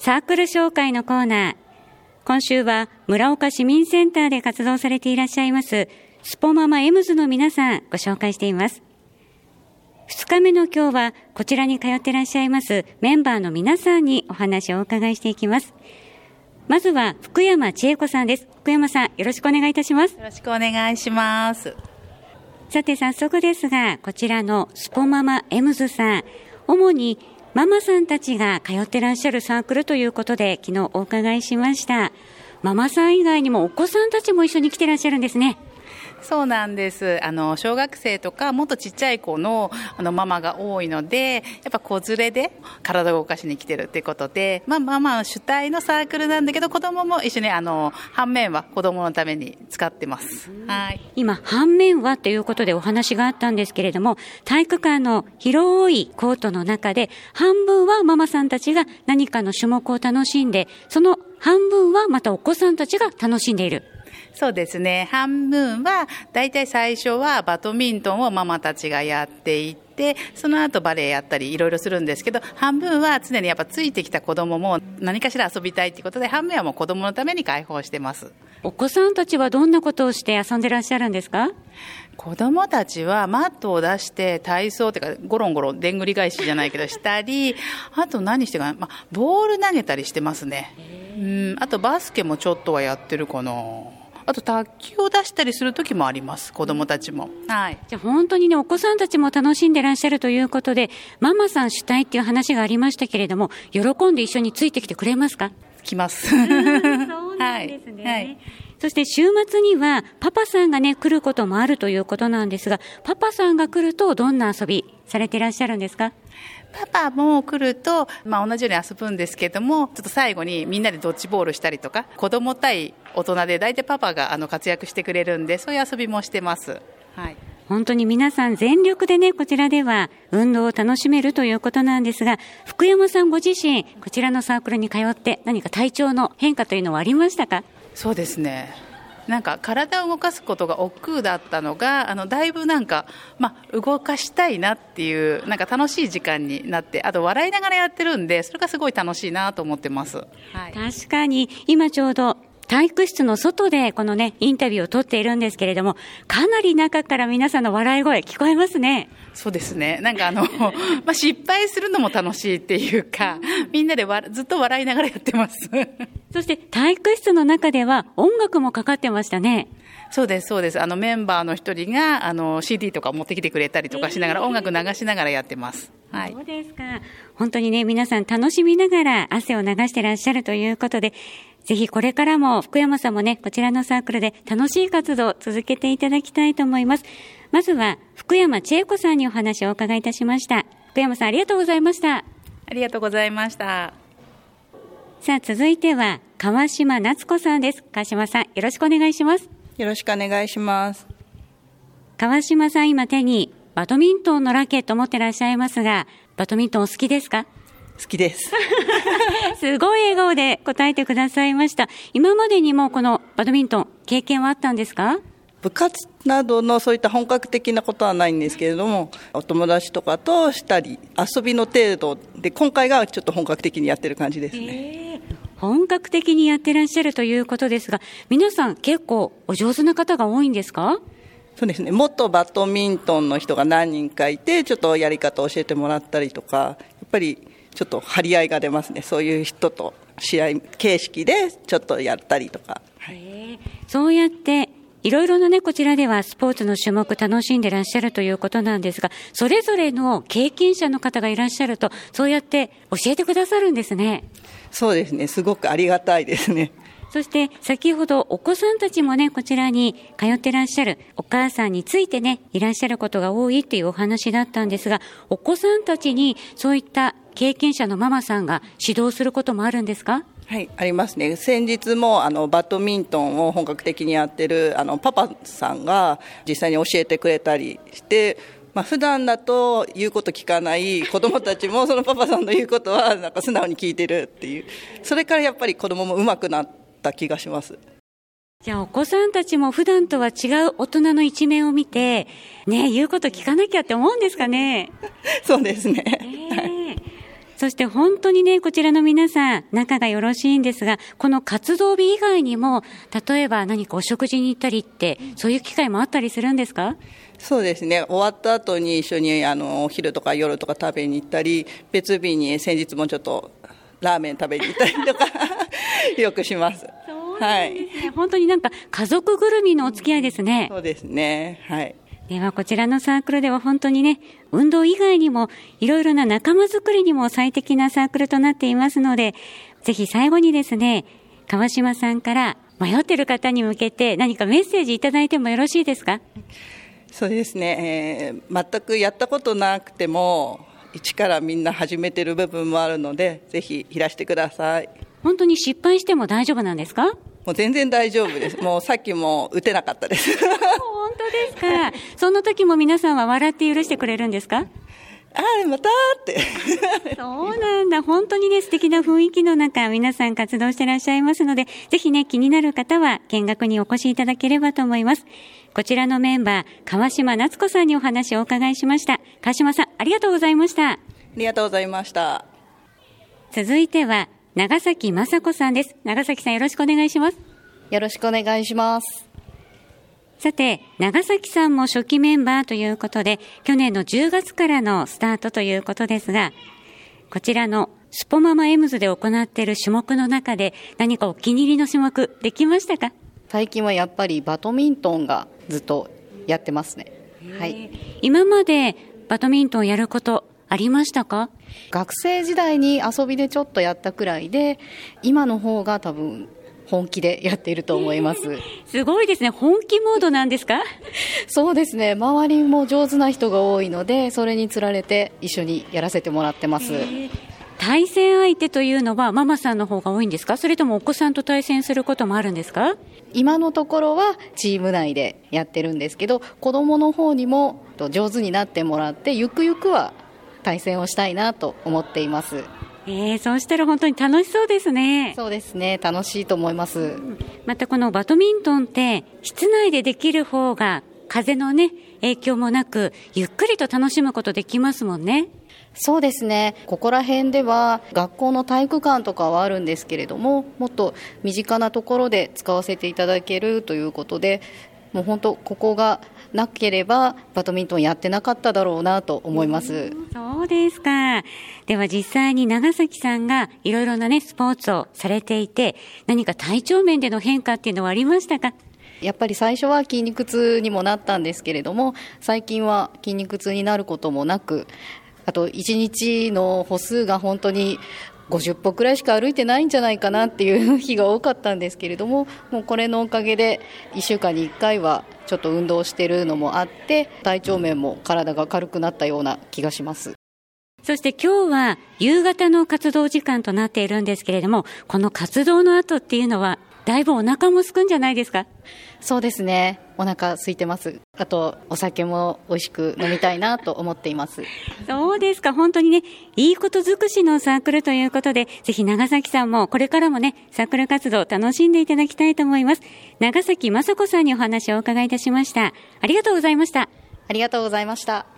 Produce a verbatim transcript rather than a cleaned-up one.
サークル紹介のコーナー。今週は村岡市民センターで活動されていらっしゃいますスポママエムズの皆さんご紹介しています。二日目の今日はこちらに通っていらっしゃいますメンバーの皆さんにお話をお伺いしていきます。まずは福山千恵子さんです。福山さん、よろしくお願いいたします。 よろしくお願いします。 さて早速ですが、こちらのスポママエムズさん、主にママさんたちが通ってらっしゃるサークルということで昨日お伺いしました。ママさん以外にもお子さんたちも一緒に来てらっしゃるんですね。 そうなんです。あの小学生とかもっとちっちゃい子のあのママが多いので、やっぱ子連れで体を動かしに来てるっていうことで、まあママ主体のサークルなんだけど、子供も一緒にあの反面は子供のために使ってます。はい。 今反面はということでお話があったんですけれども、体育館の広いコートの中で半分はママさんたちが何かの種目を楽しんで、その半分はまたお子さんたちが楽しんでいる。 そうですね。半分はだいたい最初はバドミントンをママたちがやっていて、その後バレエやったりいろいろするんですけど、半分は常にやっぱついてきた子供も何かしら遊びたいということで、半分はもう子供のために開放してます。 お子さんたちはどんなことをして遊んでらっしゃるんですか？ 子供たちはマットを出して体操というかゴロンゴロンでんぐり返しじゃないけどしたり、あと何してかな、まあ、ボール投げたりしてますね。うん、あとバスケもちょっとはやってるかな。あと卓球を出したりする時もあります、子供たちも。はい。 じゃあ本当にね、お子さんたちも楽しんでらっしゃるということで、ママさん主体っていう話がありましたけれども、喜んで一緒についてきてくれますか？ 来ます。 そうなんですね。はいはい、そして週末にはパパさんがね、来ることもあるということなんですが、パパさんが来るとどんな遊びされていらっしゃるんですか？ パパも来ると、まあ、同じように遊ぶんですけども、ちょっと最後にみんなでドッジボールしたりとか、子供対大人で大体パパがあの活躍してくれるんで、そういう遊びもしてます。はい。 本当に皆さん全力でね、こちらでは運動を楽しめるということなんですが、福山さんご自身こちらのサークルに通って何か体調の変化というのはありましたか？ そうですね、なんか体を動かすことが億劫だったのが、あのだいぶなんか、まあ、動かしたいなっていう、なんか楽しい時間になって、あと笑いながらやってるんで、それがすごい楽しいなと思ってます。はい、 確かに今ちょうど体育室の外でこのねインタビューを撮っているんですけれども、かなり中から皆さんの笑い声聞こえますね。 そうですね、なんかあの、まあ、失敗するのも楽しいっていうか、みんなでわずっと笑いながらやってますそして体育室の中では音楽もかかってましたね。 そうですそうです。あのメンバーの一人があの シーディー とか持ってきてくれたりとかしながら、音楽流しながらやってます。はい。 そうですか。本当にね、皆さん楽しみながら汗を流してらっしゃるということで、ぜひこれからも福山さんもね、こちらのサークルで楽しい活動を続けていただきたいと思います。まずは福山千恵子さんにお話をお伺いいたしました。福山さん、ありがとうございました。 ありがとうございました。 さあ続いては川島夏子さんです。川島さん、よろしくお願いします。 よろしくお願いします。 川島さん、今手にバドミントンのラケットを持ってらっしゃいますが、バドミントンお好きですか？ 好きですすごい笑顔で答えてくださいました。今までにもこのバドミントン経験はあったんですか？ 部活などのそういった本格的なことはないんですけれども、お友達とかとしたり遊びの程度で、今回がちょっと本格的にやってる感じですね。 本格的にやってらっしゃるということですが、皆さん結構お上手な方が多いんですか？ そうですね、元バドミントンの人が何人かいて、ちょっとやり方を教えてもらったりとか、やっぱりちょっと張り合いが出ますね。そういう人と試合形式でちょっとやったりとか、はい、 そうやっていろいろなね、こちらではスポーツの種目楽しんでらっしゃるということなんですが、それぞれの経験者の方がいらっしゃると、そうやって教えてくださるんですね。 そうですね、すごくありがたいですね。 そして先ほどお子さんたちもね、こちらに通ってらっしゃるお母さんについてね、いらっしゃることが多いっていうお話だったんですが、お子さんたちにそういった経験者のママさんが指導することもあるんですか？ はい、ありますね。先日もあのバドミントンを本格的にやってるあのパパさんが実際に教えてくれたりして、まあ、普段だと言うこと聞かない子どもたちもそのパパさんの言うことはなんか素直に聞いてるっていう、それからやっぱり子どもも上手くなった気がします。 じゃあお子さんたちも普段とは違う大人の一面を見てね、言うこと聞かなきゃって思うんですかね。 そうですね、 えーそして本当にね、こちらの皆さん、仲がよろしいんですが、この活動日以外にも、例えば何かお食事に行ったりって、そういう機会もあったりするんですか？ そうですね、終わった後に一緒にあのお昼とか夜とか食べに行ったり、別日に先日もちょっとラーメン食べに行ったりとかよくします。 そうなんですね、はい、本当になんか家族ぐるみのお付き合いですね。 そうですね、はい。 ではこちらのサークルでは本当にね、運動以外にもいろいろな仲間づくりにも最適なサークルとなっていますので、ぜひ最後にですね、川島さんから迷っている方に向けて何かメッセージいただいてもよろしいですか？ そうですね、えー、全くやったことなくても一からみんな始めてる部分もあるので、ぜひいらしてください。 本当に失敗しても大丈夫なんですか？ もう全然大丈夫です。もうさっきも打てなかったです本当ですか？その時も皆さんは笑って許してくれるんですか？ ああ、またってそうなんだ。本当にね、素敵な雰囲気の中、皆さん活動していらっしゃいますので、ぜひね、気になる方は見学にお越しいただければと思います。こちらのメンバー、川島夏子さんにお話をお伺いしました。川島さん、ありがとうございました。 ありがとうございました。 続いては、長崎雅子さんです。長崎さん、よろしくお願いします。 よろしくお願いします。 さて、長崎さんも初期メンバーということで、去年のじゅうがつからのスタートということですが、こちらのスポママエムズで行っている種目の中で何かお気に入りの種目できましたか？ 最近はやっぱりバドミントンがずっとやってますね。はい。 今までバドミントンやることありましたか？ 学生時代に遊びでちょっとやったくらいで、今の方が多分本気でやっていると思います。 すごいですね。本気モードなんですか？ そうですね。周りも上手な人が多いので、それにつられて一緒にやらせてもらってます。 対戦相手というのはママさんの方が多いんですか？それともお子さんと対戦することもあるんですか？ 今のところはチーム内でやってるんですけど、子供の方にも上手になってもらって、ゆくゆくは対戦をしたいなと思っています。 えー、そうしたら本当に楽しそうですね。 そうですね、楽しいと思います。 またこのバドミントンって室内でできる方が風のね影響もなくゆっくりと楽しむことできますもんね。 そうですね、ここら辺では学校の体育館とかはあるんですけれども、もっと身近なところで使わせていただけるということで、もう本当ここがなければバドミントンやってなかっただろうなと思います。 そうですか。では実際に長崎さんがいろいろなねスポーツをされていて、何か体調面での変化っていうのはありましたか？ やっぱり最初は筋肉痛にもなったんですけれども、最近は筋肉痛になることもなく、あといちにちの歩数が本当にごじゅっぽくらいしか歩いてないんじゃないかなっていう日が多かったんですけれども、もうこれのおかげでいっしゅうかんにいっかいはちょっと運動してるのもあって、体調面も体が軽くなったような気がします。 そして今日は夕方の活動時間となっているんですけれども、この活動の後っていうのはだいぶお腹も空くんじゃないですか？ そうですね、お腹空いてます。あとお酒も美味しく飲みたいなと思っています。 そうですか。本当にね、いいこと尽くしのサークルということで、ぜひ長崎さんもこれからもねサークル活動を楽しんでいただきたいと思います。長崎雅子さんにお話をお伺いいたしました。ありがとうございました。 ありがとうございました。